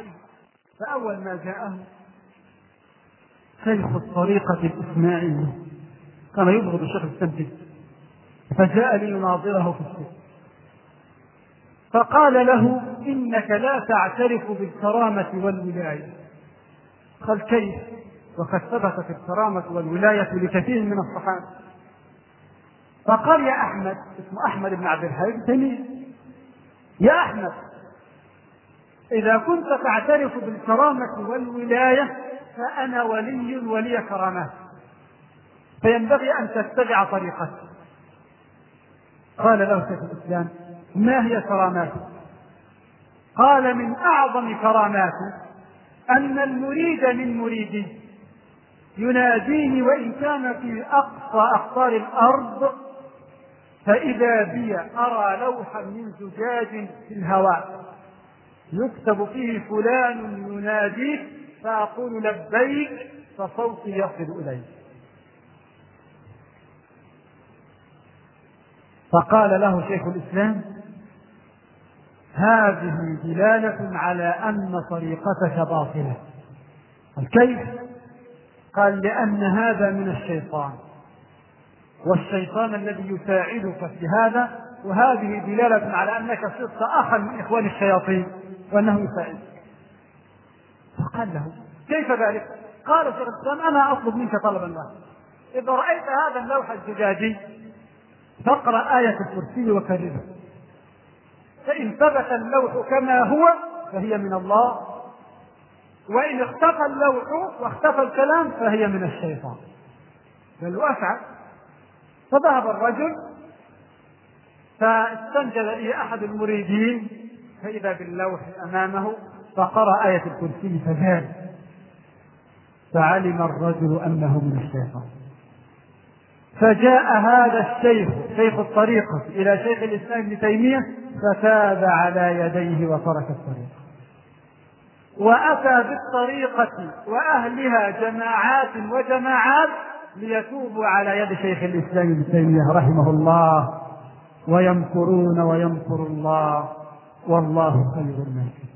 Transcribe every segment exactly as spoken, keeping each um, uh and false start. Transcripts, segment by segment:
فأول ما جاءه شيخ الطريقة الإسماعيلي كان يبغض الشيخ السنتي، فجاء ليناظره في السجن فقال له: إنك لا تعترف بالكرامة والولاية. قال: كيف وقد ثبتت الكرامة والولاية لكثير من الصحابة؟ فقال: يا أحمد، اسمه أحمد بن عبد الحي بن تيمية، يا أحمد، إذا كنت تعترف بالكرامة والولاية فأنا ولي ولي كرامات، فينبغي أن تتبع طريقتي. قال له شيخ الإسلام: ما هي كراماته؟ قال: من أعظم كراماته أن المريد من مريدي يناديني وإن كان في أقصى أقطار الأرض، فإذا بي أرى لوحا من زجاج في الهواء يكتب فيه فلان يناديك، فأقول لبيك، فصوتي يصل إليه. فقال له شيخ الإسلام: هذه دلالة على أن طريقتك باطلة. قال: كيف؟ قال: لأن هذا من الشيطان، والشيطان الذي يساعدك في هذا، وهذه دلالة على أنك صرت أخا من إخوان الشياطين وأنه يساعدك. فقال له: كيف ذلك؟ قال شيخ الإسلام: أنا أطلب منك طلبا واحدا، إذا رأيت هذا اللوح الزجاجي فاقرأ آية الكرسي وكررها، فإن ثبت اللوح كما هو فهي من الله، وإن اختفى اللوح واختفى الكلام فهي من الشيطان. قال له: أفعل. فذهب الرجل فاستنجد لي أحد المريدين فإذا باللوح أمامه، فقرأ آية الكرسي فزاد، فعلم الرجل أنه من الشيطان. فجاء هذا الشيخ شيخ الطريقة إلى شيخ الإسلام ابن تيمية فتاب على يديه وترك الطريقة، وأتى بالطريقة وأهلها جماعات وجماعات ليتوبوا على يد شيخ الإسلام ابن تيمية رحمه الله، ويمكرون ويمكر الله والله خير الماكرين.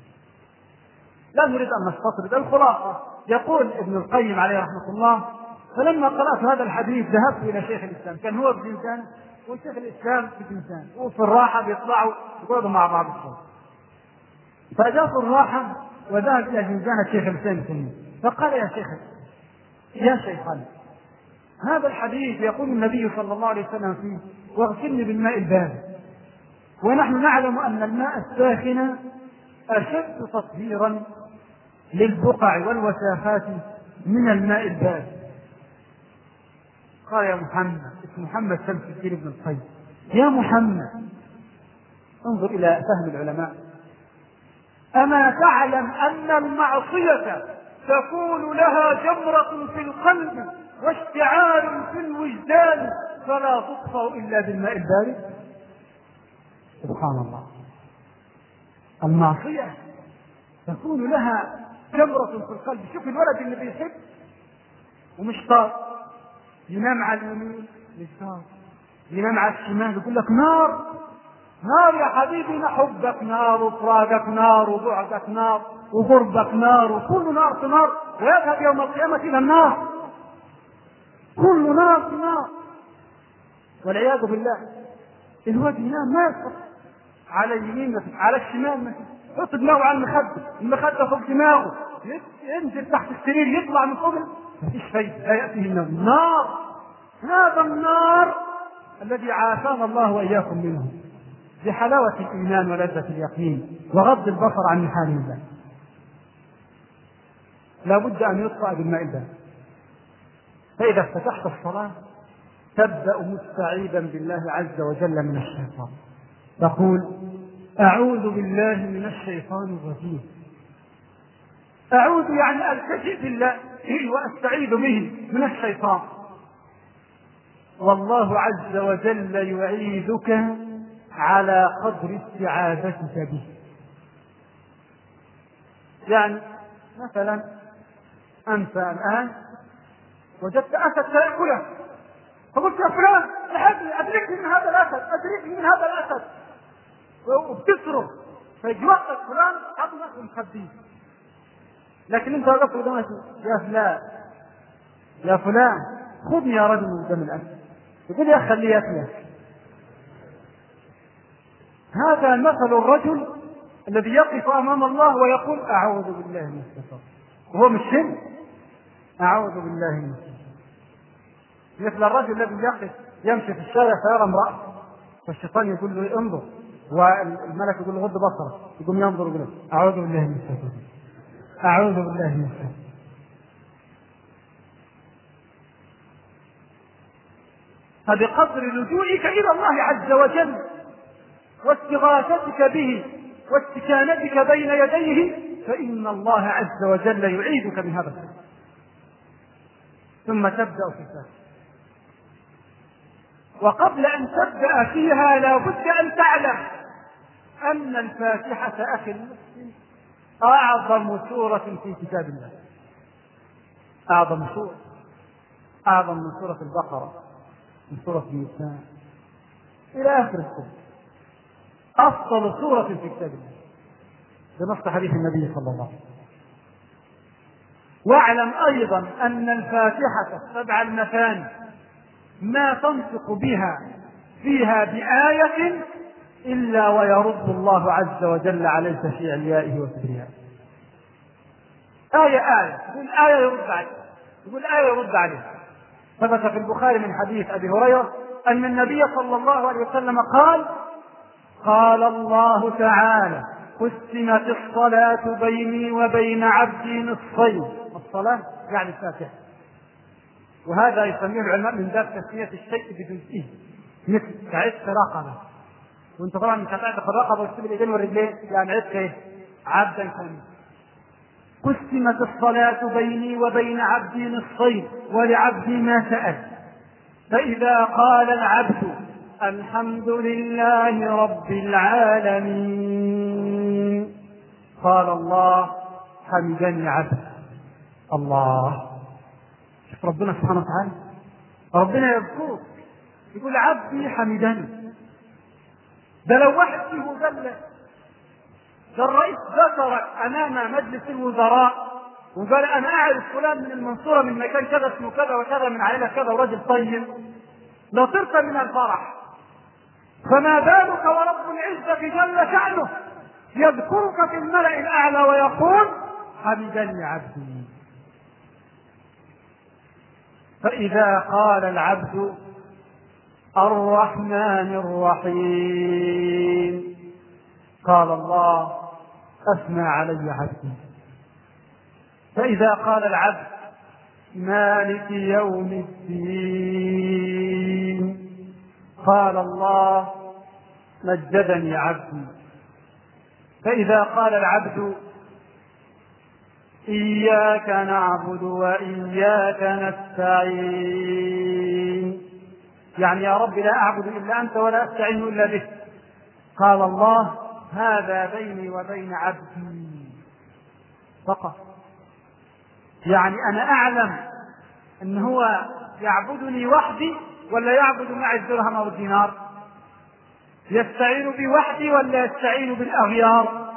لا نريد أن نستطرد الخلاصة. يقول ابن القيم عليه رحمة الله: فلما قرأت هذا الحديث ذهبت إلى شيخ الإسلام، كان هو بجنسان وشيخ الإسلام بجنسان، وفي الراحة بيطلعوا يقعدوا مع بعض الصوت، فجاء في الراحة وذهب إلى جنسان شيخ الإسلام فقال: يا شيخ يا شيخنا، هذا الحديث يقول النبي صلى الله عليه وسلم فيه: واغسلني بالماء البارد، ونحن نعلم أن الماء الساخن أشد تطهيرا للبقع والوساخات من الماء البارد. قال: يا محمد، اسم محمد شمس الدين بن القيم، يا محمد، انظر إلى فهم العلماء، أما تعلم أن المعصية تكون لها جمرة في القلب واشتعال في الوجدان فلا تطفأ إلا بالماء البارد؟ سبحان الله، المعصية تكون لها جمرة في القلب. شوف الولد اللي بيحب ومش طاق، ينام على اليمين مش طاق، ينام على الشمال يقول لك نار نار يا حبيبي، حبك نار وفراقك نار وبعدك نار وغربك نار، وكل نار في نار، ويذهب يوم القيامة إلى النار، كل نار في نار والعياذ بالله. الوجه ينام ما يصح، على اليمين على الشمال مثلا، يحط دماغه على المخدة، المخدة فوق دماغه، ينزل تحت السرير، يطلع من فوق، مفيش فايدة، لا يأتيه النار. نار، هذا النار الذي عافانا الله وإياكم منه بحلاوة الإيمان ولذة اليقين وغض البصر عن محال الله. لا بد أن يطفأ بالماء البارد. فإذا افتتحت الصلاة تبدأ مستعيذا بالله عز وجل من الشيطان، تقول: أعوذ بالله من الشيطان الرجيم. أعوذ يعني ألتجئ بالله وأستعيذ به من الشيطان، والله عز وجل يعيذك على قدر استعاذتك به. يعني مثلا أنت الآن وجدت أسد تأكله، فقلت: يا فلان أدركني من هذا الأسد، أدركني من هذا الأسد، وبتصرخ، فيتوقف فلان حضنك ومخبيه، لكن انت وقفت قدامك يا فلان يا فلان خذني يا رجل من قدام الأكل، يقول يا خليه ياكلك. هذا مثل الرجل الذي يقف أمام الله ويقول أعوذ بالله من الشيطان، وهو مش شرك، أعوذ بالله من الشيطان. مثل الرجل الذي يقف يمشي في الشارع فيرى امرأة فالشيطان يقول له انظر، والملك يقول له غض بصرك، يقوم ينظر يقول أعوذ بالله من الشيطان، أعوذ بالله من الشيطان. فبقدر لجوئك إلى الله عز وجل واستغاثتك به واستكانتك بين يديه فإن الله عز وجل يعيدك من هذا الشيء. ثم تبدأ في الفاتحة، وقبل أن تبدأ فيها لا بد أن تعلم أن الفاتحة أخي المسلم أعظم سورة في كتاب الله، أعظم سورة، أعظم من سورة البقرة، من سورة النساء إلى آخر السورة، أفضل سورة في كتاب الله بنص حديث النبي صلى الله عليه وسلم. واعلم أيضا أن الفاتحة السبع المثاني ما تنطق بها فيها بآية إلا ويرد الله عز وجل عليك في عليائه وكبريائه. آية آية يقول آية يرد عليه، يقول آية يرد عليه. ثبت في البخاري من حديث أبي هريرة أن النبي صلى الله عليه وسلم قال: قال الله تعالى: قسمت الصلاة بيني وبين عبدي نصفين. الصلاة يعني الفاتحة، وهذا يسميه العلماء من باب تسمية الشيء بجزئه، مثل كعتق رقبة، وانت طبعا مش هتعتق الرقبة وتسيب الايدين والرجلين، يعني عتق ايه؟ عبدا كاملا. قسمت الصلاة بيني وبين عبدي نصفين ولعبدي ما سأل، فإذا قال العبد الحمد لله رب العالمين قال الله حمدني عبد. الله، شوف ربنا سبحانه وتعالى، ربنا يذكرك يقول عبدي حمدني. ده لو واحد فيه قال ده الرئيس ذكرك امام مجلس الوزراء وقال انا اعرف فلان من المنصوره من مكان كذا اسمه كذا وكذا من عائله كذا ورجل طيب، لطرت من الفرح، فما بالك ورب العزه جل شانه يذكرك في الملأ الاعلى ويقول حمدني عبدي. فإذا قال العبد الرحمن الرحيم قال الله أثنى علي عبدي. فإذا قال العبد مالك يوم الدين قال الله مجدني عبدي. فإذا قال العبد إياك نعبد وإياك نستعين، يعني يا رب لا أعبد إلا أنت ولا أستعين إلا بك، قال الله هذا بيني وبين عبدي فقط. يعني أنا أعلم أن هو يعبدني وحدي ولا يعبد معي الدرهم أو الدينار، يستعين بي وحدي ولا يستعين بالأغيار.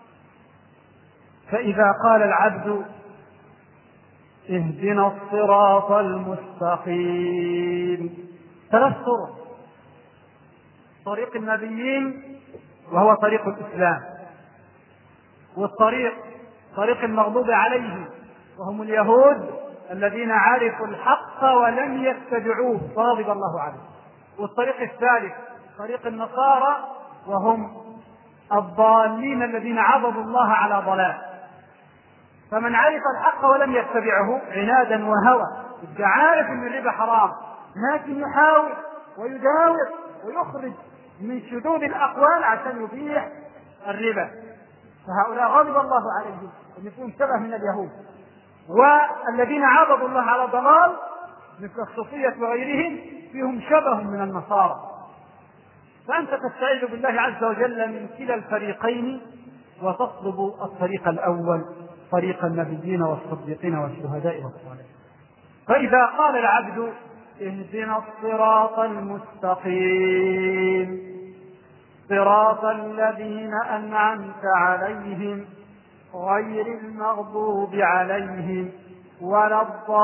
فإذا قال العبد اهدنا الصراط المستقيم، ثلاث طرق: طريق النبيين وهو طريق الإسلام، والطريق طريق المغضوب عليهم وهم اليهود الذين عرفوا الحق ولم يتبعوه فغضب الله عليهم، والطريق الثالث طريق النصارى وهم الضالين الذين عبدوا الله على ضلال. فمن عرف الحق ولم يتبعه عنادا وهوى، يبقى عارف ان الربا حرام لكن يحاول ويداور ويخرج من شذوذ الاقوال عشان يبيح الربا، فهؤلاء غضب الله عليهم ان يكون شبه من اليهود. والذين عبدوا الله على ضلال مثل الصوفية وغيرهم فيهم شبه من النصارى. فأنت تستعيذ بالله عز وجل من كلا الفريقين وتطلب الطريق الأول، طريق النبيين والصديقين والشهداء والصالحين. فإذا قال العبد اهدنا الصراط المستقيم صراط الذين أنعمت عليهم غير المغضوب عليهم ولا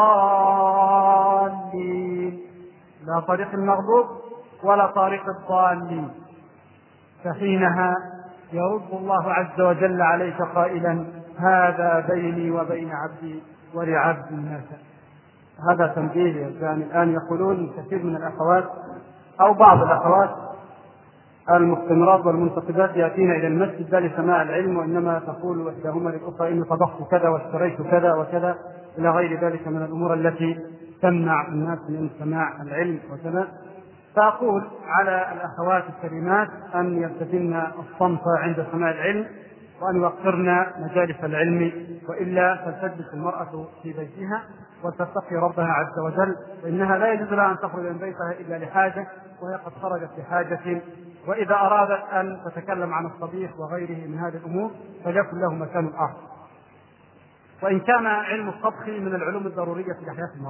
الضالين. لا طريق المغضوب ولا طريق الضالين. فحينها يرد الله عز وجل عليك قائلا: هذا بيني وبين عبدي ولعبدي ما شاء. هذا تنبيه. يعني الآن يقولون كثير من الأخوات أو بعض الأخوات المستمرات والمنتقدات يأتين إلى المسجد لا لسماع العلم، وإنما تقول إحداهما للأخرى: إني طبخت كذا واشتريت كذا وكذا إلى غير ذلك من الأمور التي تمنع الناس من سماع العلم وكذا. فأقول على الأخوات الكريمات أن يلتزمن الصمت عند سماع العلم، وأن يوقرن مجالس العلم، وإلا فلتجلس المرأة في بيتها وتتقي ربها عز وجل، فإنها لا يجوز لها أن تخرج من بيتها إلا لحاجة، وهي قد خرجت لحاجة. وإذا أرادت أن تتكلم عن الطبيخ وغيره من هذه الأمور فليكن له مكان آخر، وإن كان علم الطبخ من العلوم الضرورية في حياة المرأة.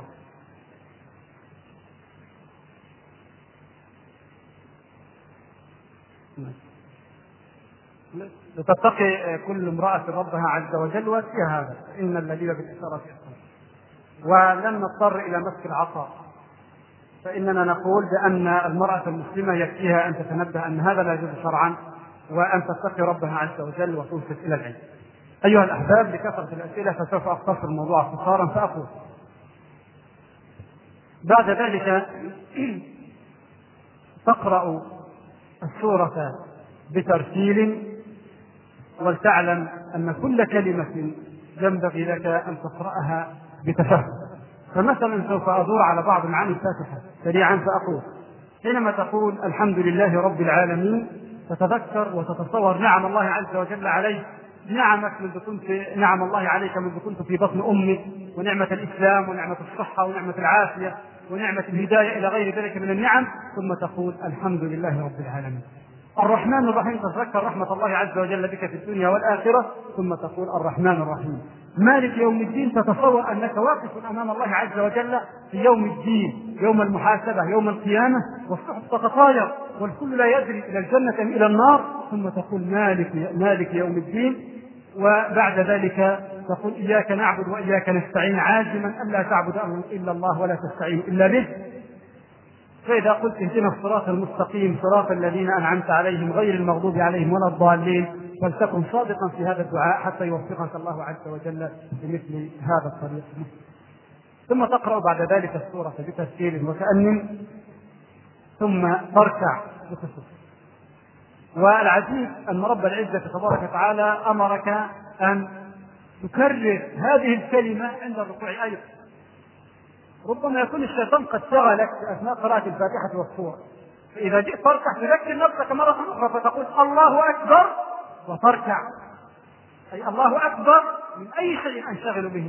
لتتقي كل امرأة ربها عز وجل وفيها هذا، إن الذين بالإشارة يحصل. ولن نضطر إلى مسك العصا، فإننا نقول بأن المرأة المسلمة يكفيها أن تتنبه أن هذا لا يجوز شرعا، وأن تتقي ربها عز وجل وتنصت إلى العلم. أيها الأحباب، لكثرة الأسئلة فسوف أختصر الموضوع اختصارا، فأقول بعد ذلك تقرأ السورة بترتيل، ولتعلم أن كل كلمة ينبغي لك أن تقرأها بتفهم. فمثلا سوف أدور على بعض معاني الفاتحة سريعا، فأقول: حينما تقول الحمد لله رب العالمين تتذكر وتتصور نعم الله عز وجل عليك، نعمك منذ كنت نعم الله عليك منذ كنت في بطن أمك، ونعمة الإسلام ونعمة الصحة ونعمة العافية ونعمة الهداية إلى غير ذلك من النعم. ثم تقول الحمد لله رب العالمين. الرحمن الرحيم تتذكر رحمة الله عز وجل بك في الدنيا والآخرة، ثم تقول الرحمن الرحيم. مالك يوم الدين تتصور أنك واقف أمام الله عز وجل في يوم الدين، يوم المحاسبة، يوم القيامة، والصحف تتطاير والكل لا يدري إلى الجنة أم إلى النار. ثم تقول مالك مالك يوم الدين. وبعد ذلك تقول إياك نعبد وإياك نستعين، عازما ألا تعبد إلا الله ولا تستعين إلا به. فإذا قلت اهدنا الصراط المستقيم صراط الذين أنعمت عليهم غير المغضوب عليهم ولا الضالين، فلتكن صادقا في هذا الدعاء حتى يوفقك الله عز وجل بمثل هذا الطريق. ثم تقرأ بعد ذلك السورة بترتيل وتأنن، ثم تركع بخشوع. والعجيب أن رب العزة تبارك وتعالى أمرك أن تكرر هذه الكلمة عند الركوع أيضا. ربما يكون الشيطان قد شغلك أثناء قراءة الفاتحة والسورة، فإذا جئت تركع تذكر نفسك مرة أخرى فتقول الله أكبر وتركع، أي الله أكبر من أي شيء أنشغل به.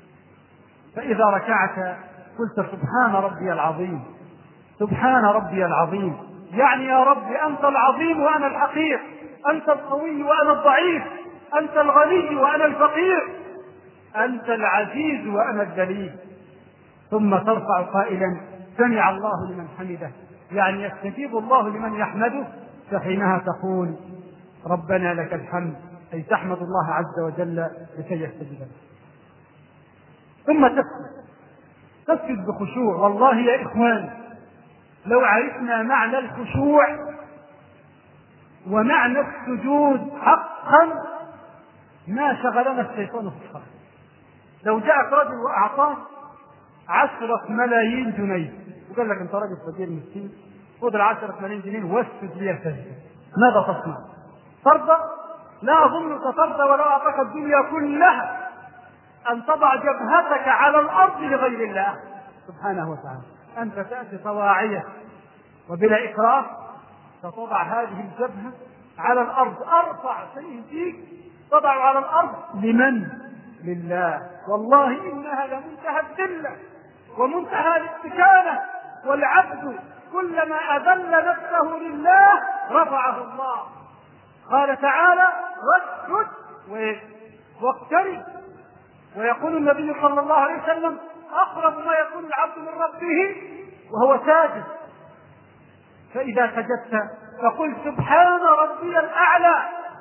فإذا ركعت قلت سبحان ربي العظيم، سبحان ربي العظيم، يعني يا رب أنت العظيم وأنا الحقير، أنت القوي وأنا الضعيف، أنت الغني وأنا الفقير، أنت العزيز وأنا الذليل. ثم ترفع قائلا سمع الله لمن حمده، يعني يستجيب الله لمن يحمده. فحينها تقول ربنا لك الحمد، أي تحمد الله عز وجل لكي يستجيب لك. ثم تسجد تسجد بخشوع. والله يا إخوان، لو عرفنا معنى الخشوع ومعنى السجود حقا ما شغلنا الشيطان في الصلاة. لو جاءك رجل وأعطاه عشرة ملايين جنيه وقال لك أنت راجل فقير مسكين، خذ العشرة ملايين جنيه واسجد لي سجدة، ماذا تصنع؟ ترضى؟ لا أظنك ترضى ولو أعطاك الدنيا كلها أن تضع جبهتك على الأرض لغير الله سبحانه وتعالى. أنت تأتي طواعية وبلا إكراه فتضع هذه الجبهة على الأرض، أرفع شيء فيك تضع على الأرض لمن؟ لله. والله إنها لمنتهى الذلة ومنتهى الاستكانة، والعبد كلما أذل نفسه لله رفعه الله. قال تعالى واسجد واقترب. ويقول النبي صلى الله عليه وسلم أقرب ما يكون العبد من ربه وهو ساجد. فإذا سجدت فقل سبحان ربي الأعلى،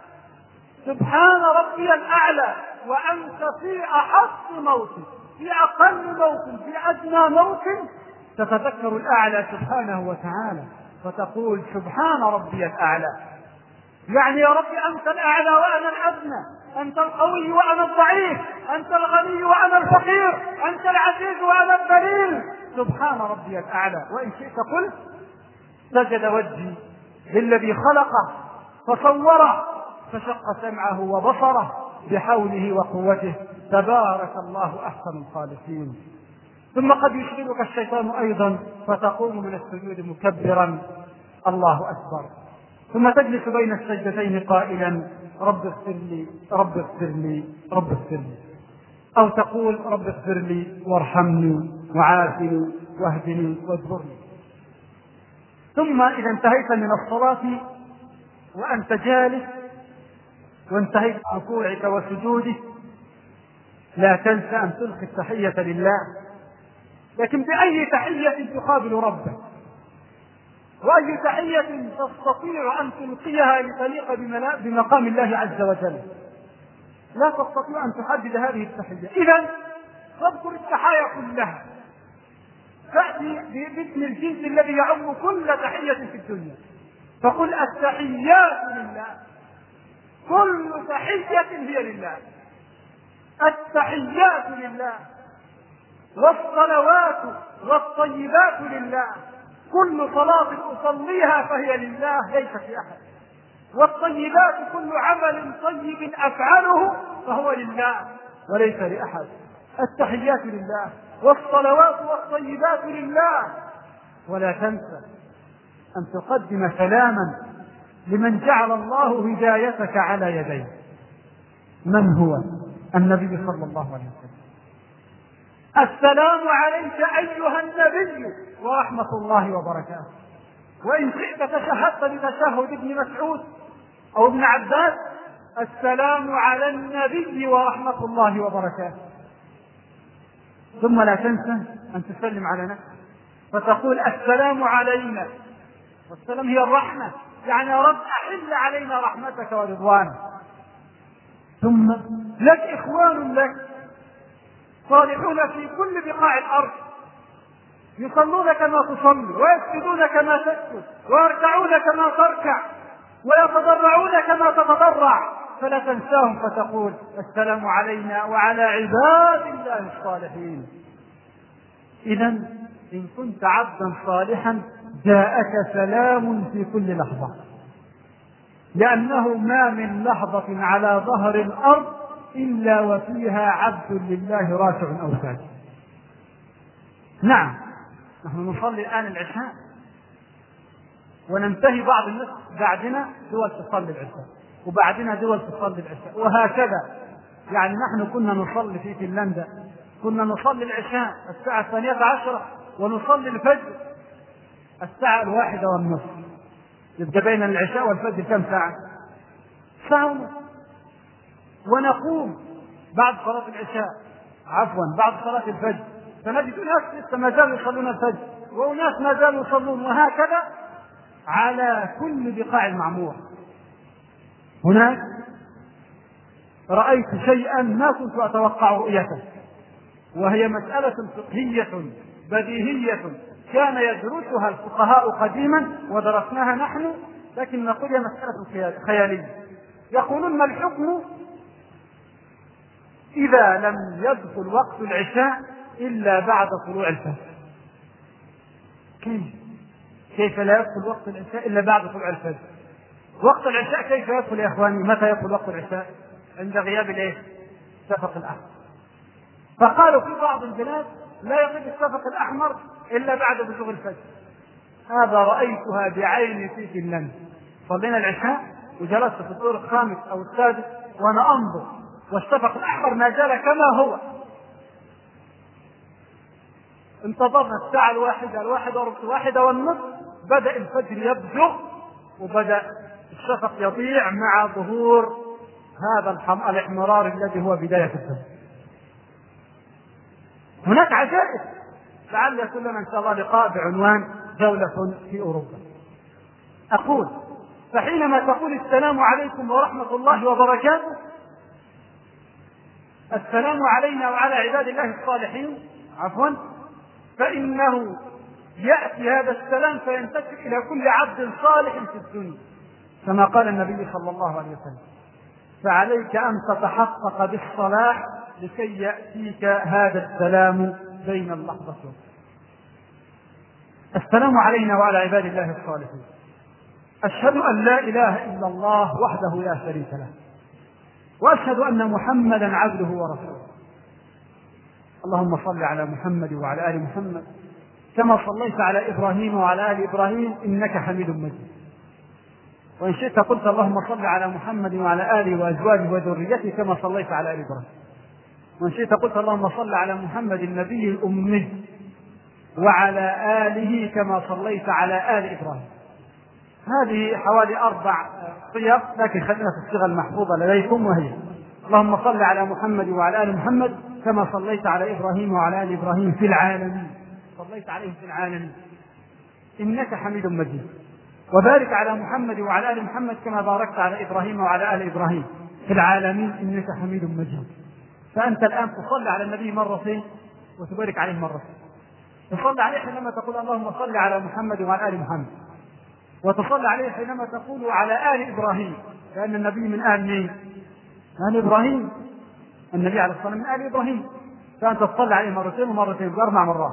سبحان ربي الأعلى، وأنت في أحط موطن، في أقل موطن، في أدنى موطن تتذكر الأعلى سبحانه وتعالى، فتقول سبحان ربي الأعلى، يعني يا رب أنت الأعلى وأنا الأدنى، أنت القوي وأنا الضعيف، أنت الغني وأنا الفقير، أنت العزيز وأنا الذليل، سبحان ربي الأعلى. وإن شئت قل سجد وجهي للذي خلقه فصوره فشق سمعه وبصره بحوله وقوته، تبارك الله أحسن الخالقين. ثم قد يشغلك الشيطان أيضا فتقوم من السجود مكبرا الله أكبر، ثم تجلس بين السجدتين قائلا رب اغفر لي رب اغفر لي رب اغفر لي، أو تقول رب اغفر لي وارحمني وعافني واهدني واجبرني. ثم إذا انتهيت من الصلاة وأنت جالس وانتهيت من ركوعك وسجودك لا تنسى أن تلقي التحية لله، لكن بأي تحية تقابل ربك، وأي تحية تستطيع أن تلقيها لتليق بمقام الله عز وجل. لا تستطيع أن تحدد هذه التحية، إذن فاذكر التحايا كلها، تأتي باسم الجنس الذي يعم كل تحية في الدنيا، فقل التحيات لله، كل تحية هي لله، التحيات لله، والصلوات والطيبات لله، كل صلاة أصليها فهي لله ليس في أحد، والطيبات كل عمل طيب أفعله فهو لله وليس لأحد. التحيات لله والصلوات والطيبات لله. ولا تنسى أن تقدم سلاما لمن جعل الله هدايتك على يديه. من هو؟ النبي صلى الله عليه وسلم. السلام عليك أيها النبي ورحمة الله وبركاته. وإن شئت تشهدت بتشهد ابن مسعود أو ابن عباس السلام على النبي ورحمة الله وبركاته. ثم لا تنسى أن تسلم على نفسك فتقول السلام علينا، والسلام هي الرحمة، يعني يا رب أحل علينا رحمتك ورضوانك. ثم لك إخوان لك صالحون في كل بقاع الأرض يصلون كما تصلي ويسجدون كما تسجد ويركعون كما تركع ويتضرعون كما تتضرع، فلا تنساهم فتقول السلام علينا وعلى عباد الله الصالحين. إذن إن كنت عبدا صالحا جاءك سلام في كل لحظة، لأنه ما من لحظة على ظهر الأرض إلا وفيها عبد لله راكع أو ساجد. نعم نحن نصلي الآن العشاء وننتهي بعض الناس بعدنا دول تصلي العشاء وبعدنا دول تصلي العشاء وهكذا. يعني نحن كنا نصلي في فنلندا كنا نصلي العشاء الساعة الثانية عشرة ونصلي الفجر الساعة الواحدة والنصف، يبقى بين العشاء والفجر كم ساعة؟ ساعة ونصف. ونقوم بعد صلاة العشاء عفوا بعد صلاة الفجر فنجد ناس لسه ما زالوا يصلون الفجر وناس ما زالوا يصلون، وهكذا على كل بقاع المعمور. هناك رأيت شيئا ما كنت أتوقع رؤيته، وهي مسألة فقهية بديهية كان يدرسها الفقهاء قديما ودرسناها نحن، لكن نقول هي مسألة خيالية. يقولون ما الحكم إذا لم يدخل وقت العشاء إلا بعد طلوع الفجر؟ كيف كيف لا يدخل وقت العشاء إلا بعد طلوع الفجر؟ وقت العشاء كيف يدخل يا إخواني؟ متى يدخل وقت العشاء؟ عند غياب الايه؟ الشفق الأحمر. فقالوا في بعض البلاد لا يغيب الشفق الأحمر إلا بعد بزوغ الفجر. هذا رأيتها بعيني في فنلندا. صلينا العشاء وجلست في الدور الخامس أو السادس وأنا أنظر والشفق الأحمر ما زال كما هو. انتظرنا الساعة الواحدة الواحدة الواحدة والنصف بدأ الفجر يبزغ وبدأ الشفق يضيع مع ظهور هذا الاحمرار الذي هو بداية الفجر. هناك عجائب، لعل يكون لنا إن شاء الله لقاء بعنوان جولة في أوروبا. أقول فحينما تقول السلام عليكم ورحمة الله وبركاته، السلام علينا وعلى عباد الله الصالحين عفوا، فإنه يأتي هذا السلام فينتشر إلى كل عبد صالح في الدنيا، كما قال النبي صلى الله عليه وسلم. فعليك أن تتحقق بالصلاح لكي يأتيك هذا السلام بين اللحظة والأخرى. السلام علينا وعلى عباد الله الصالحين. أشهد أن لا إله إلا الله وحده لا شريك له، وأشهد أن محمدا عبده ورسوله. اللهم صل على محمد وعلى آل محمد كما صليت على إبراهيم وعلى آل إبراهيم إنك حميد مجيد. وإن شئت قلت اللهم صل على محمد وعلى آله وأزواجه وذريته كما صليت على آل إبراهيم. وإن شئت قلت اللهم صل على محمد النبي الأمي وعلى آله كما صليت على آل إبراهيم. هذه حوالي أربع صيغ، لكن خلينا في الصيغة المحفوظة لديكم، وهي اللهم صل على محمد وعلى آل محمد كما صليت على إبراهيم وعلى آل إبراهيم في العالمين، صليت عليه في العالمين إنك حميد مجيد. وبارك على محمد وعلى آل محمد كما باركت على إبراهيم وعلى آل إبراهيم في العالمين إنك حميد مجيد. فأنت الآن تصلي على النبي مرتين وتبارك عليه مرتين. تصلي عليه حينما تقول اللهم صل على محمد وعلى آل محمد، وتصلي عليه حينما تقول على آل إبراهيم، لأن النبي من آل مين؟ آل إبراهيم. النبي عليه الصلاة والسلام من آل إبراهيم، فأنت تصلي عليه مرتين ومرتين بأربع مرات.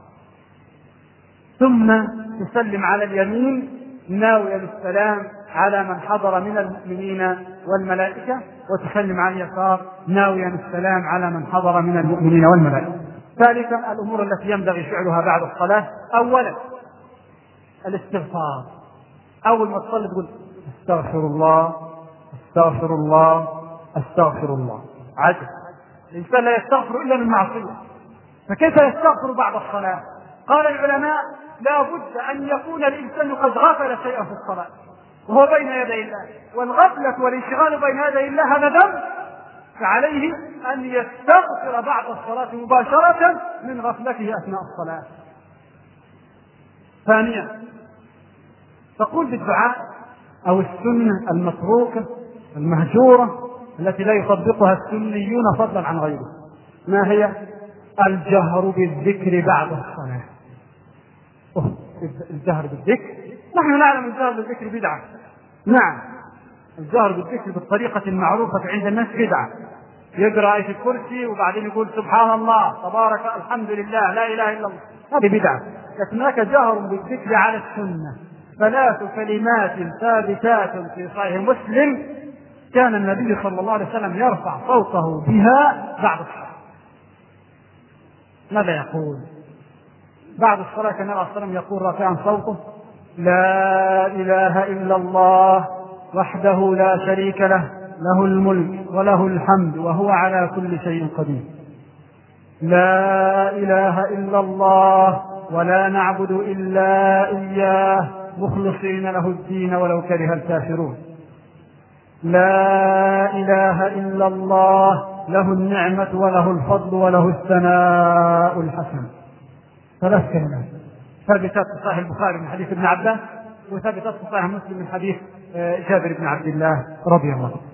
ثم تسلم على اليمين ناويا السلام على من حضر من المؤمنين والملائكة، وتسلم على اليسار ناويا السلام على من حضر من المؤمنين والملائكة. ثالثا الأمور التي ينبغي فعلها بعد الصلاة: أولا الاستغفار. أول ما تصلي تقول استغفر الله استغفر الله استغفر الله. عجب، الإنسان لا يستغفر إلا من معصية، فكيف يستغفر بعد الصلاة؟ قال العلماء: لا بد أن يكون الإنسان قد غفل شيئا في الصلاة وهو بين يدي الله، والغفلة والانشغال بين يدي الله هذا ذنب، فعليه أن يستغفر بعد الصلاة مباشرة من غفلته أثناء الصلاة. ثانيا تقول بالدعاء أو السنة المتروكة المهجورة التي لا يطبقها السنيون فضلا عن غيره. ما هي؟ الجهر بالذكر بعد الصلاة. أوه. الجهر بالذكر، نحن نعلم الجهر بالذكر بدعة. نعم، الجهر بالذكر بالطريقة المعروفة عند الناس بدعة. يقرأ آية الكرسي وبعدين يقول سبحان الله تبارك الحمد لله لا إله إلا الله، هذه بدعة. لكن هناك جهر بالذكر على السنة. ثلاث كلمات ثابتات في صحيح مسلم كان النبي صلى الله عليه وسلم يرفع صوته بها بعد الصلاة. ماذا يقول بعد الصلاة؟ كان النبي صلى الله عليه وسلم يقول رافعا صوته: لا إله إلا الله وحده لا شريك له، له الملك وله الحمد وهو على كل شيء قدير. لا إله إلا الله ولا نعبد إلا إياه مخلصين له الدين ولو كره الكافرون. لا إله إلا الله له النعمة وله الفضل وله الثناء الحسن. ثلاث كلمات ثابتات في صحيح البخاري من حديث ابن عباس، وثابتات في صحيح مسلم من حديث جابر بن عبد الله رضي الله عنه.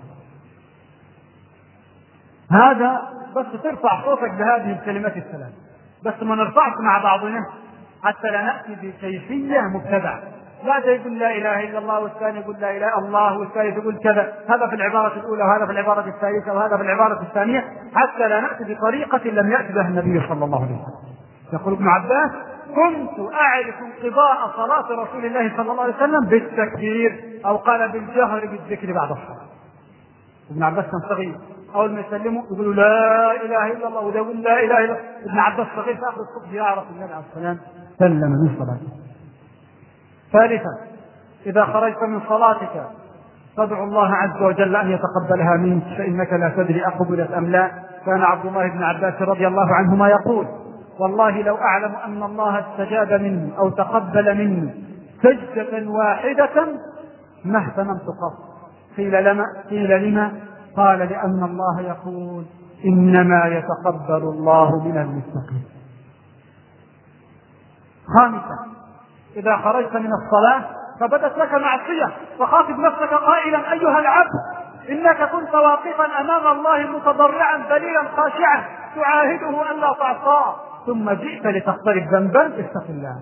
هذا بس ترفع صوتك بهذه الكلمات الثلاث، بس ما نرفعش مع بعضنا حتى لا نأتي بكيفية مبتدعة. لا يقول لا إله إلا الله والثاني يقول لا إله الله والثالث يقول كذا، هذا في العبارة الأولى وهذا في العبارة الثالثة وهذا في العبارة الثانية، حتى لا نأتي بطريقة لم يأتي بها النبي صلى الله عليه وسلم. يقول ابن عباس: كنت أعرف انقضاء صلاة رسول الله صلى الله عليه وسلم بالتكبير، أو قال بالجهر بالذكر بعد الصلاة. ابن عباس كان صغير، أول ما يسلموا يقولوا لا إله إلا الله، وده يقول لا إله إلا الله. ابن عباس صغير في آخر الصبح يعرف النبي عليه السلام سلم من صلاته. ثالثا إذا خرجت من صلاتك فادعو الله عز وجل أن يتقبلها منك، فإنك لا تدري أقبلت أم لا. كان عبد الله بن عباس رضي الله عنهما يقول: والله لو أعلم أن الله استجاب مني أو تقبل مني سجدة واحدة ما اهتممت قط. قيل لما قيل لما قال: لأن الله يقول: إنما يتقبل الله من المتقين. خامسا إذا خرجت من الصلاة فبدت لك معصية، فخاطب نفسك قائلا أيها العبد إنك كنت واقفا أمام الله متضرعا ذليلا خاشعا تعاهده أن لا تعصاه، ثم جئت لتقترف ذنبا، اتق الله.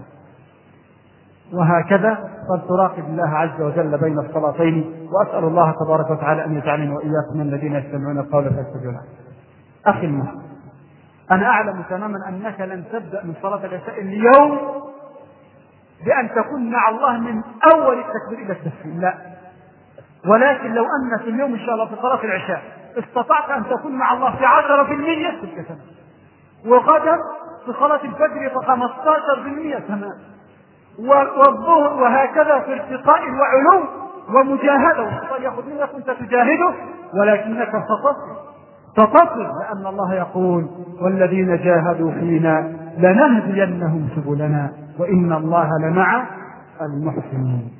وهكذا فلتراقب الله عز وجل بين الصلاتين، وأسأل الله تبارك وتعالى أن يجعلني وإياكم من الذين يستمعون القول فيتبعون أحسنه. أخي المسلم، أنا أعلم تماما أنك لن تبدأ من صلاة العشاء اليوم بأن تكون مع الله من أول التكبير إلى التسليم، لا، ولكن لو أن في اليوم إن شاء الله في صلاة العشاء استطعت أن تكون مع الله في عشرة بالمئة تلك سنة، وغدا في صلاة الفجر فخمسطاشر بالمئة تمام، والظهر، وهكذا في ارتقاء وعلو ومجاهدة، والشيطان يأخذ منك كنت تجاهده ولكنك ستصل ستصل لأن الله يقول والذين جاهدوا فينا لنهدينهم سبلنا وإن الله لمع المحسنين.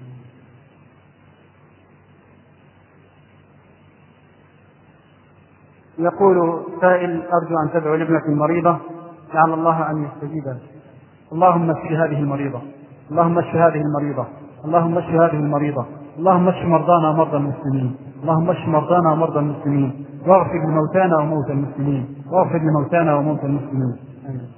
يقول سائل أرجو أن تدعو لابنتي المريضة لعل الله أن يستجيب. اللهم اشف هذه المريضة، اللهم اشف هذه المريضة، اللهم اشف هذه المريضة، اللهم اشف مرضانا ومرضى المسلمين، اللهم اشف مرضانا ومرضى المسلمين، واغفر لموتانا وموتى المسلمين، واغفر لموتانا وموتى المسلمين. آمين.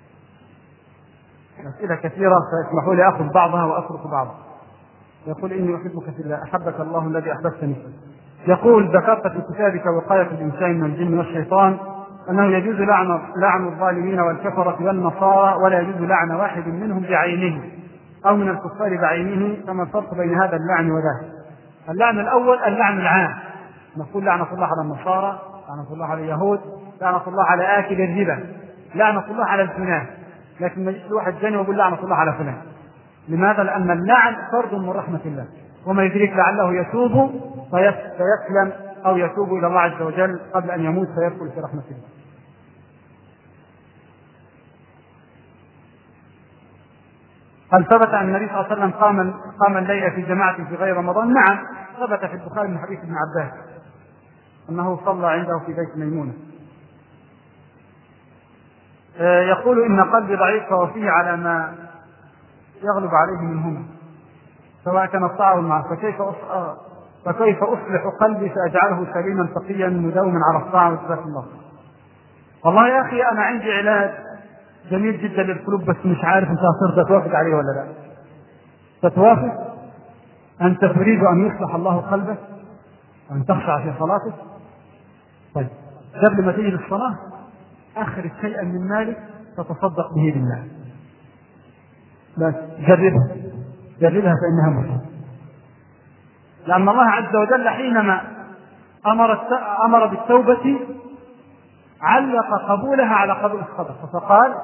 أسئلة كثيرة فاسمحوا لي أخذ بعضها وأترك بعضها. يقول إني أحبك في الله، أحبك الله الذي أحببتني فيه. يقول ذكرت في كتابك وقاية الإنسان من الجن والشيطان أنه يجوز لعن لعن الظالمين والكفرة والنصارى، ولا يجوز لعن واحد منهم بعينه أو من الكفار بعينه، فما الفرق بين هذا اللعن وذاك؟ اللعن الأول اللعن العام، نقول لعنة الله على النصارى، لعنة الله على اليهود، لعنة الله على آكل الربا، لعنة الله على الفلان، لكن ما يجيش واحد ثاني ويقول لعنة الله على فلان. لماذا؟ لأن اللعن فرد من رحمة الله، وما يدريك لعله يتوب فيسلم أو يتوب إلى الله عز وجل قبل أن يموت فيدخل في رحمة الله. هل ثبت أن النبي صلى الله عليه وسلم قام قام الليلة في جماعة في غير رمضان؟ نعم، ثبت في البخاري من حديث ابن عباس أنه صلى عنده في بيت ميمونة. يقول إن قلبي ضعيف وفيه على ما يغلب عليه منهما سواء كان الطاعة والمعصية، فكيف فكيف أصلح قلبي فأجعله سليما تقيا مداوما على الطاعة وجزاك الله. والله يا أخي أنا عندي علاج جميل جدا للقلوب، بس مش عارف أنت هترضى توافق عليه ولا لا. تتوافق؟ أنت تريد أن يصلح الله قلبك وأن تخشع في صلاتك؟ طيب قبل ما تيجي للصلاة أخرج شيئا من مالك تتصدق به لله، بس جربها جربها فإنها مفيدة، لأن الله عز وجل حينما أمر أمر بالتوبة علق قبولها على قبول الصدقة، فقال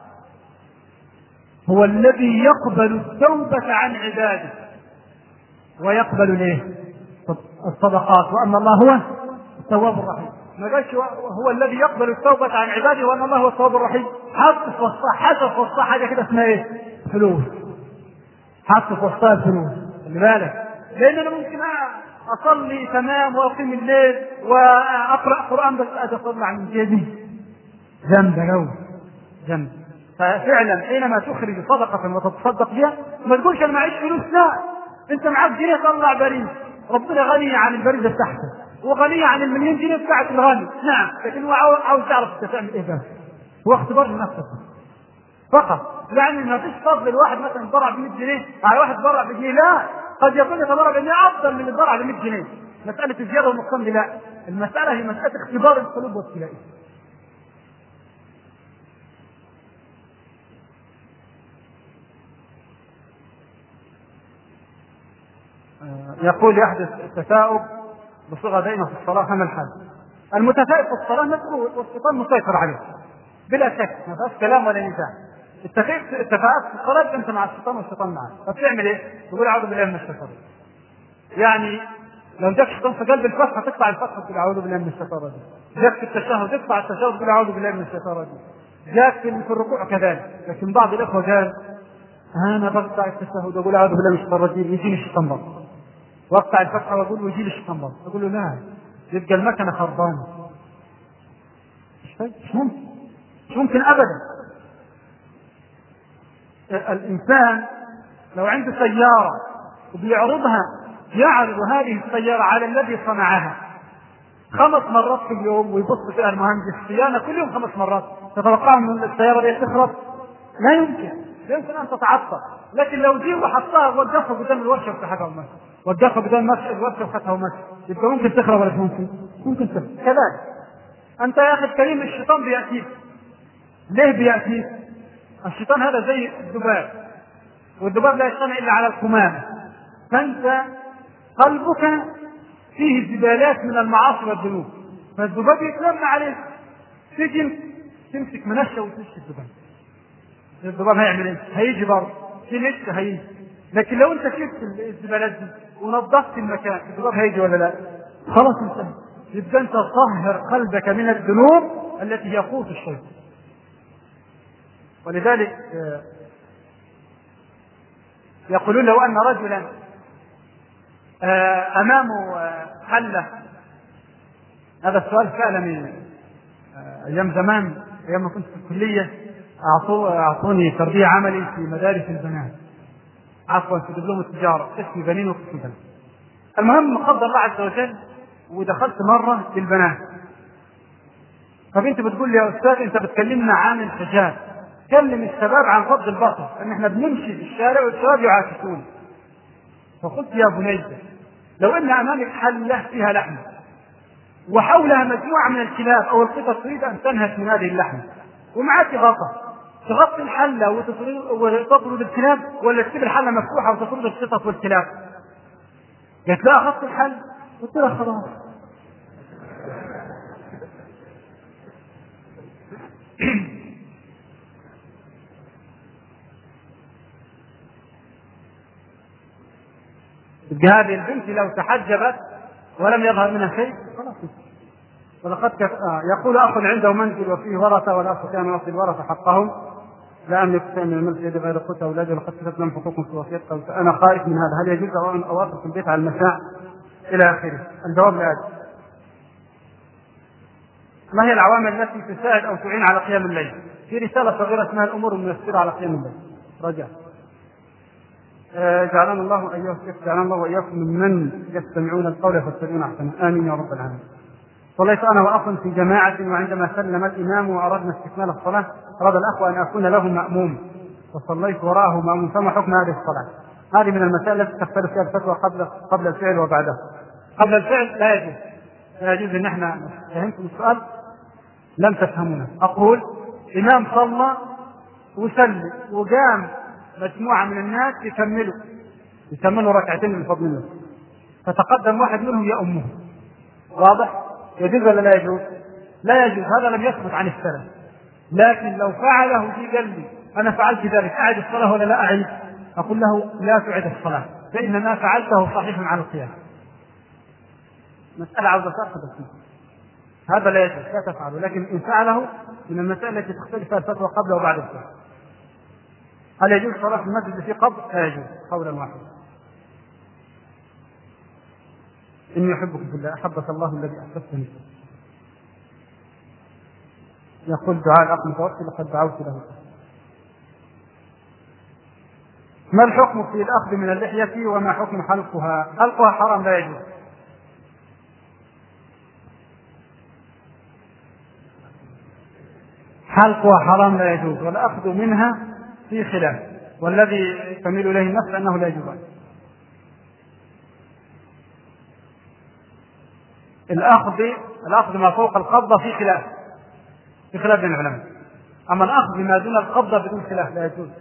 هو الذي يقبل التوبة عن عباده ويقبل ليه الصدقات، وأن الله هو التواب الرحيم. ما قالش هو الذي يقبل التوبة عن عباده وأن الله هو التواب الرحيم. حط في وسطها حاجة في وسطها حاجة كده اسمها ايه؟ فلوس. حط في وسطها الفلوس، خلي بالك، لأن أنا ممكن أصلي تمام وأقيم الليل وأقرأ قرآن بس أطلع من جيبي ذنب لو ذنب. ففعلا حينما تخرج صدقة وتتصدق بها ما تقولش أنا معيش فلوس، لا، أنت معك جنيه طلع بريد، ربنا غني عن البريد بتاعته وغني عن المليون جنيه بتاعت الغني، نعم، لكن هو عاوز تعرف أنت تعمل إيه بس، هو اختبار لنفسك فقط. يعني ما فيش فضل الواحد مثلا يتبرع ب مئة جنيه على واحد يتبرع بجنيه، لا، قد يكون يتبرع بجنيه أفضل من يتبرع ب مئة جنيه. مسألة الزيادة والنقصان دي لا، المسألة هي مسألة اختبار القلوب وابتلائها. يقول يحدث التثاؤب بصيغة دائمة في الصلاة، فما الحل؟ المتثاؤب في الصلاة مسؤول والشيطان مسيطر عليه بلا شك، ما فيهاش كلام ولا نزاع. التفاؤلات في الصلاة أنت مع الشيطان والشيطان معك، فتعمل إيه؟ تقول أعوذ بالله من الشيطان. يعني لو جاك الشيطان في قلب الفتحة تقطع الفتحة تقول أعوذ بالله من الشيطان الرجيم. جاك في التشهد تقطع التشهد تقول أعوذ بالله من الشيطان الرجيم. جاك في الركوع كذلك. لكن بعض الإخوة قال أنا بقطع التشهد وأقول أعوذ بالله من الشيطان الرجيم يجيني الشيطان برضه، وأقطع الفتحة وأقول ويجيني الشيطان برضه. أقول له لا، يبقى المكنة خربانة. مش ممكن، مش ممكن أبدا. الإنسان لو عنده سيارة وبيعرضها، يعرض هذه السيارة على الذي صنعها خمس مرات في اليوم، ويبص فيها المهندس صيانة كل يوم خمس مرات، تتوقع من السيارة دي تخرب؟ لا يمكن، لا يمكن أن تتعطل. لكن لو جه وحطها ووقفها قدام الورشة وفتحها ومشى، وقفها قدام الورشة وفتحها ومشى، يبقى ممكن تخرب ولا ممكن؟ ممكن تخرب. كذلك أنت يا أخي الكريم الشيطان بيأتيك. ليه بيأتيك؟ الشيطان هذا زي الذباب، والذباب لا يجتمع إلا على القمامة، فأنت قلبك فيه زبالات من المعاصي والذنوب، فالذباب يتلم عليك، تيجي تمسك منشة وتمشي الذباب، الذباب هيعمل ايه؟ هيجي برضه في نشة هيجي. لكن لو انت شفت الزبالات دي ونظفت المكان، الذباب هيجي ولا لا؟ خلاص انت يبقى انت طهر قلبك من الذنوب التي هي قوت الشيطان. ولذلك يقولون لو ان رجلا امامه حله، هذا السؤال فعلا من ايام زمان، ايام ما كنت في الكليه اعطوني تربيه عملي في مدارس البنات، عفوا في دبلوم التجاره، قسم بنين وقسم بنات. المهم قدر الله عز وجل ودخلت مره للبنات، فبنت بتقول لي يا استاذ انت بتكلمنا عن الحجاب، كلم الشباب عن غض البصر، ان احنا بنمشي في الشارع والشباب يعاكسون. فقلت يا بني لو ان امامك حله فيها لحم وحولها مجموعه من الكلاب او القطط تريد ان تنهش من هذه اللحم، ومعك غطا، تغطي الحله وتطرد الكلاب، ولا تسيب الحله مفتوحه وتطرد القطط والكلاب؟ قالت لا اغطي الحل. قلت لها خلاص. هذه البنت لو تحجبت ولم يظهر منها شيء خلاص. ولقد كف... آه يقول اخ عنده منزل وفيه ورثه ولا استطيع ان اعطي الورثه حقهم، لا املك شيء من الملك يدي غير قوت اولادي ولقد كتبت لهم حقوقهم في وصيه، انا خائف من هذا، هل يجوز او اترك البيت على المساء الى اخره؟ الجواب لا يجوز. ما هي العوامل التي تساعد او تعين على قيام الليل؟ في رساله صغيره اسمها الامور الميسره على قيام الليل، رجاء. جعلنا الله واياكم جعلنا الله واياكم ممن يستمعون القول فيتبعون احسنه، امين يا رب العالمين. صليت انا واخ في جماعه، وعندما سلم الامام واردنا استكمال الصلاه اراد الاخ ان اكون له ماموم، وصليت وراءه ماموم، فما حكم هذه الصلاه؟ هذه من المسائل التي تختلف فيها الفتوى قبل قبل الفعل وبعده. قبل الفعل لا يجوز، لا يجوز ان احنا فهمتم السؤال؟ لم تفهمونه. اقول امام صلى وسلم وقام مجموعة من الناس يكملوا يكملوا ركعتين من فضل الله، فتقدم واحد منهم يأمه، واضح؟ يجوز ولا لا يجوز؟ لا يجوز، هذا لم يثبت عن السلف. لكن لو فعله في قال لي أنا فعلت ذلك أعد الصلاة ولا لا أعيد؟ أقول له لا تعد الصلاة، فإن ما فعلته صحيح على القياس. مسألة عاوزة تأخذ، هذا لا يجوز، لا تفعله. لكن إن فعله من المسائل التي تختلف فيها الفتوى قبل وبعد الصلاة. هل يجوز صلاة في المسجد في قبر؟ لا يجوز قولا واحدا. إني أحبكم في الله، أحبك الله الذي أحببتني. يقول دعاء الأخ متوكل لقد دعوت له. ما الحكم في الأخذ من اللحية وما حكم حلقها؟ حلقها حرام لا يجوز. حلقها حرام لا يجوز، والأخذ منها في خلاف، والذي تميل إليه النفس أنه لا يجوز. الأخذ الأخذ ما فوق القبضة في خلاف في خلاف بين العلماء، أما الأخذ ما دون القبضة بدون خلاف لا يجوز.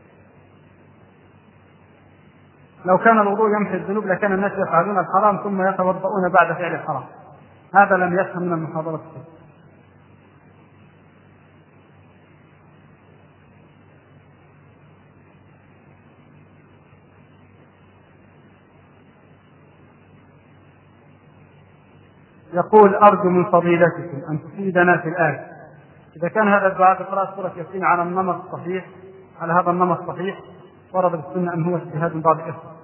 لو كان الوضوء يمحي الذنوب لكان الناس يفعلون الحرام ثم يتوضؤون بعد فعل الحرام، هذا لم يفهم من المحاضرة. يقول أرجو من فضيلتكم أن تفيدنا في الآية، إذا كان هذا الدعاء بقراءة سورة ياسين على النمط الصحيح، على هذا النمط الصحيح، ورد بالسنة أن هو اجتهاد من بعض الإخوة.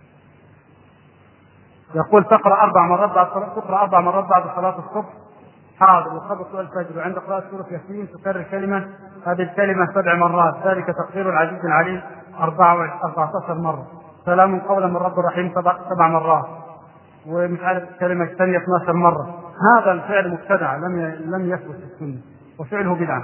يقول تقرأ أربع مرات بعد تقرأ أربع مرات بعد صلاة الصبح حاضر. وقبل طلوع الفجر وعند قراءة سورة ياسين تكرر كلمة هذه الكلمة سبع مرات، ذلك تقدير العزيز العليم أربعة عشر مرة. سلام قولا من رب رحيم سبع, سبع مرات. ومش عارف الكلمة الثانية اثنتي عشرة مرة. هذا الفعل مبتدع لم لم يثبت في السنة وفعله بدعة.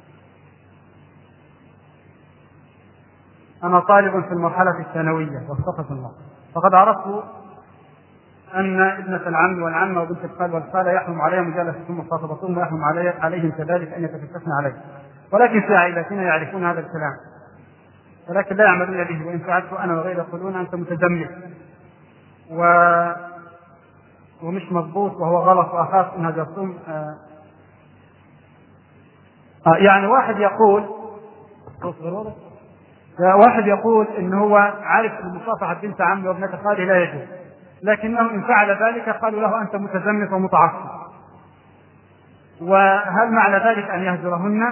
أنا طالب في المرحلة الثانوية وفقكم الله، فقد عرفت أن ابنة العم والعمة وبنت الخال والخالة يحرم عليها مجالستهم ومخاطبتهم، ويحرم عليهم كذلك أن يتكففن عليه، ولكن في عائلتنا يعرفون هذا الكلام ولكن لا يعملون به. وإن فعلت أنا وغيري يقولون أنت متزمت و... ومش مضبوط وهو غلط وأخاف أن هجرتم. آه... آه يعني واحد يقول واحد يقول إن هو عارف أن مصافحة بنت عمه وابنة خاله لا يجوز، لكنه إن فعل ذلك قالوا له أنت متزمت ومتعصب. وهل معنى ذلك أن يهجرهن؟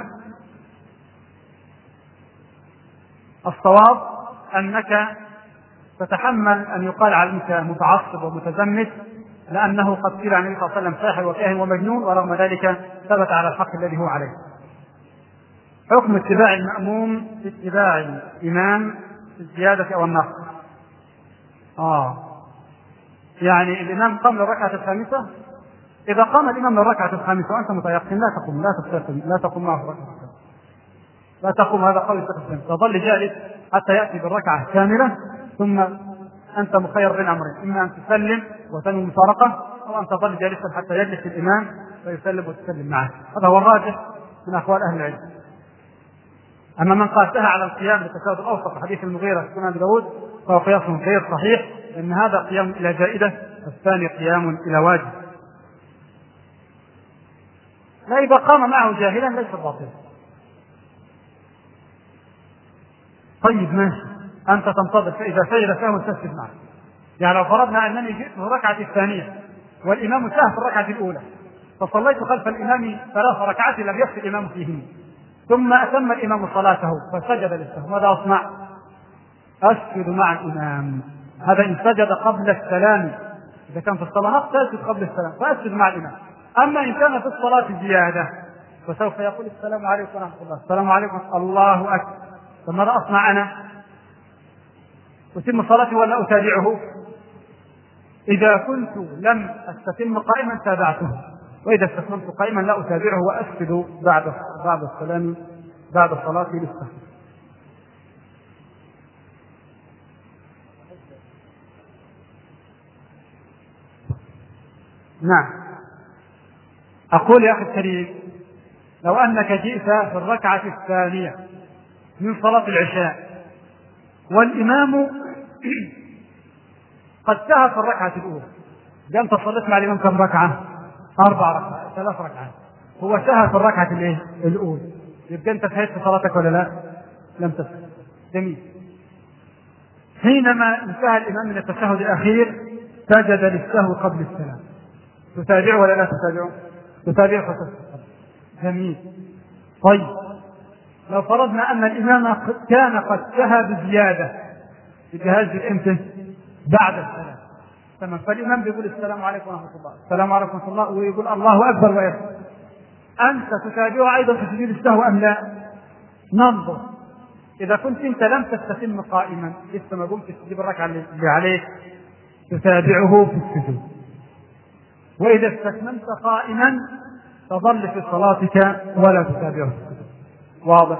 الصواب أنك تتحمل أن يقال عنك متعصب ومتزمت، لأنه قد قيل عن النبي صلى الله عليه وسلم ساحر وكاهن ومجنون، ورغم ذلك ثبت على الحق الذي هو عليه. حكم اتباع المأموم في اتباع الإمام في الزيادة أو النقص. آه يعني الإمام قام للركعة الخامسة، إذا قام الإمام للركعة الخامسة وأنت متيقن لا تقوم لا تقوم لا تقوم معه الركعة الخامسة، لا تقوم. هذا قول الشيخ، تظل جالس حتى يأتي بالركعة الكاملة، ثم أنت مخير بين أمرين، إما أن تسلم وتنوي المفارقة، أو أن تظل جالسا حتى يجلس الإمام ويسلم وتسلم معه. هذا هو الراجح من أقوال أهل العلم. أما من قاسها على القيام بالتشهد الأوسط حديث المغيرة في سنن أبي داود فهو قياس غير صحيح، لأن هذا قيام إلى جائزة والثاني قيام إلى واجب. لا إذا قام معه جاهلا ليس باطلا. طيب ماشي، أنت تنتظر، فإذا سجد سهوا تسجد معه. يعني لو فرضنا أنني جئت في الركعة الثانية والإمام سهى في الركعة الأولى، فصليت خلف الإمام ثلاث ركعات لم يخف الإمام فيهن، ثم أتم الإمام صلاته فسجد للسهو، ماذا أصنع؟ أسجد مع الإمام. هذا إن سجد قبل السلام، إذا كان في الصلاة نقص تسجد قبل السلام فأسجد مع الإمام. أما إن كان في الصلاة زيادة فسوف يقول السلام عليكم ورحمة الله، السلام عليكم الله أكبر، فماذا أصنع أنا؟ أتم صلاتي ولا أتابعه؟ إذا كنت لم أستتم قائما تابعته، وإذا استتممت قائما لا أتابعه وأسجد بعد بعد السلام بعد صلاتي للسهو. نعم. أقول يا أخي الكريم، لو أنك جئت في الركعة الثانية من صلاة العشاء والإمام قد سهى في الركعة الأولى، أنت صليت مع الإمام كم ركعة؟ أربع ركعات، ثلاث ركعات، هو سهى في الركعة الأولى، يبقى أنت سهيت في صلاتك ولا لا؟ لم تسهى. جميل. حينما انتهى الإمام من التشهد الأخير سجد للسهو قبل السلام، تتابعه ولا لا تتابعه؟ تتابعه فتسجد. جميل. طيب لو فرضنا أن الإمام كان قد سهى بزيادة بجهاز الإمتى بعد السلام، تمام، فالإمام بيقول السلام عليكم ورحمة الله، السلام عليكم ورحمة الله، ويقول الله أكبر ويسجد، أنت تتابعه أيضا في سجود السهو أم لا؟ ننظر. إذا كنت أنت لم تستتم قائما لسه ما قمت تجيب الركعة اللي عليك تتابعه في السجود، وإذا استتممت قائما تظل في صلاتك ولا تتابعه في السجود. واضح؟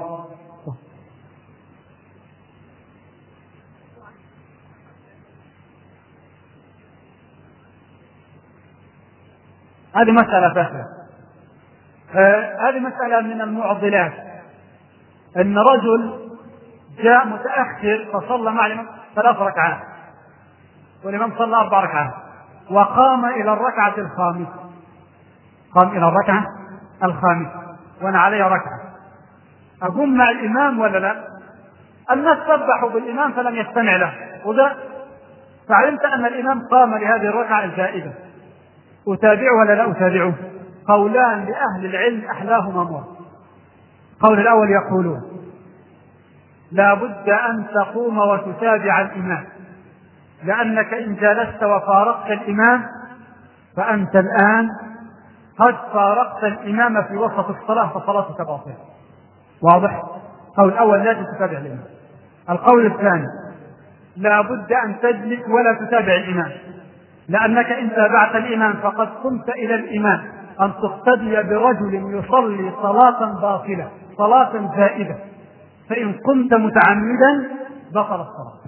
هذه مسألة فاسدة. آه هذه مسألة من المعضلات، أن رجل جاء متأخر فصلى مع الإمام ثلاث ركعات والإمام صلى أربع ركعات وقام إلى الركعة الخامسة، قام إلى الركعة الخامسة وأنا علي ركعة، أقوم مع الإمام ولا لا؟ الناس سبحوا بالإمام فلم يستمع له، وده فعلمت أن الإمام قام لهذه الركعة الزائدة، أتابعه ولا لا أتابعه؟ قولان لأهل العلم أحلاهما مر. قول الأول يقولون لا بد أن تقوم وتتابع الإمام، لأنك إن جلست وفارقت الإمام فأنت الآن قد فارقت الإمام في وسط الصلاة فصلاتك باطلة. واضح؟ القول الأول لازم تتابع الإمام. القول الثاني لا بد أن تجلس ولا تتابع الإمام، لأنك إن تابعت الإمام فقد قمت إلى الإمام أن تقتدي برجل يصلي صلاة باطلة، صلاة زائدة، فإن قمت متعمدا بطل الصلاة.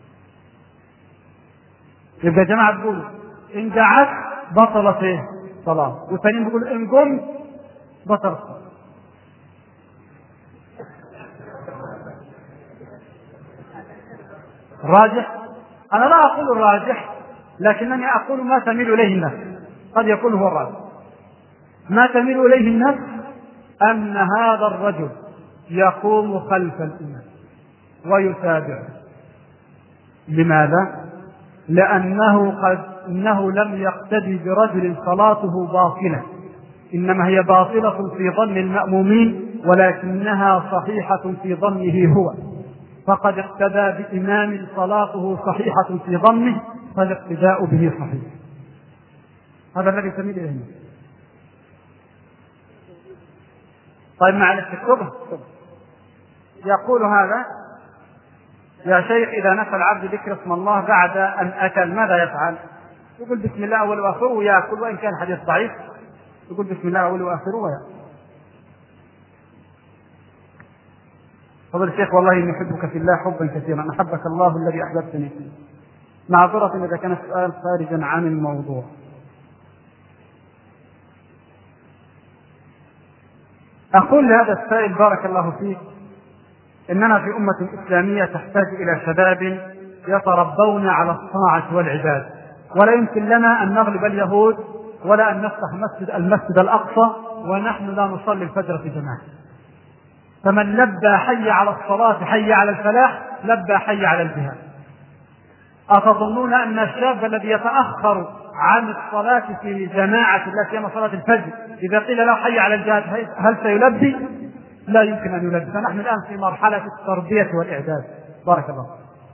يبقى يا جماعة تقولوا إن قعدت بطلت إيه؟ صلاة، والثانيين بيقولوا إن قمت بطل الصلاة. الراجح، أنا لا أقول الراجح، لكنني أقول ما تميل إليه النفس، قد يكون هو الراجح. ما تميل إليه النفس أن هذا الرجل يقوم خلف الإمام ويتابعه. لماذا؟ لأنه قد إنه لم يقتدي برجل صلاته باطلة، إنما هي باطلة في ظن المأمومين ولكنها صحيحة في ظنه هو، فقد اقتدى بإمام صلاته صحيحة في ظنه فالاقتداء به صحيح. هذا الذي تميل إليه. طيب معلش الكبه يقول هذا: يا شيخ إذا نسى العبد ذكر اسم الله بعد أن أكل ماذا يفعل؟ يقول بسم الله أول وآخره ويأكل، وإن كان حديث ضعيف يقول بسم الله أول وآخره ويأكل. فضل الشيخ والله إني أحبك في الله حبا كثيرا، أحبك الله الذي أحببتني فيه. معذرة إذا كان السؤال خارجا عن الموضوع. أقول لهذا السائل بارك الله فيك إننا في أمة إسلامية تحتاج إلى شباب يتربون على الطاعة والعبادة، ولا يمكن لنا أن نغلب اليهود ولا أن نفتح مسجد المسجد الأقصى ونحن لا نصلي الفجر في جماعة. فمن لبى حي على الصلاة حي على الفلاح لبى حي على الجهاد. أتظنون أن الشاب الذي يتأخر عن الصلاة في جماعة لا سيما صلاة الفجر إذا قيل له حي على الجهاد هل سيلبي؟ لا يمكن أن يلبي. فنحن الآن في مرحلة التربية والإعداد. بارك الله.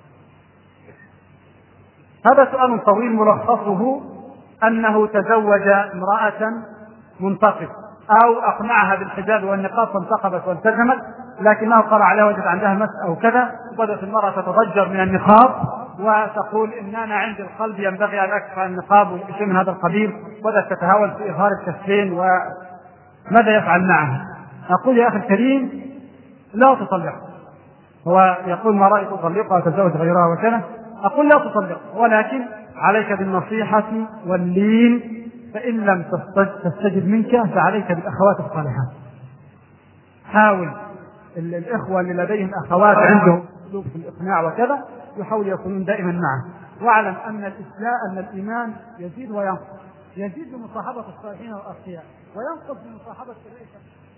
هذا سؤال طويل ملخصه أنه تزوج امرأة منتقبة أو أقنعها بالحجاب والنقاب فانتقبت والتزمت، لكنه قرأ عليها وجد عندها مس أو كذا، وبدأت المرأة تتضجر من النقاب وتقول إن أنا عندي القلب ينبغي أن أكفى النقاب وشيء من هذا القبيل، بدأت تتهاون في إظهار الكفين. وماذا يفعل معها؟ أقول يا أخي الكريم لا تطلق. هو يقول ما رأيك أطلقها وتزوج غيرها وكذا. أقول لا تطلق، ولكن عليك بالنصيحة واللين، فإن لم تستجب منك فعليك بالأخوات الصالحات. حاول الإخوة اللي لديهم أخوات عندهم أسلوب في الإقناع وكذا يحاول يكونون دائما معه. واعلم أن الإسلام أن الإيمان يزيد وينقص، يزيد بمصاحبة الصالحين والأخيار وينقص بمصاحبة الرئيس.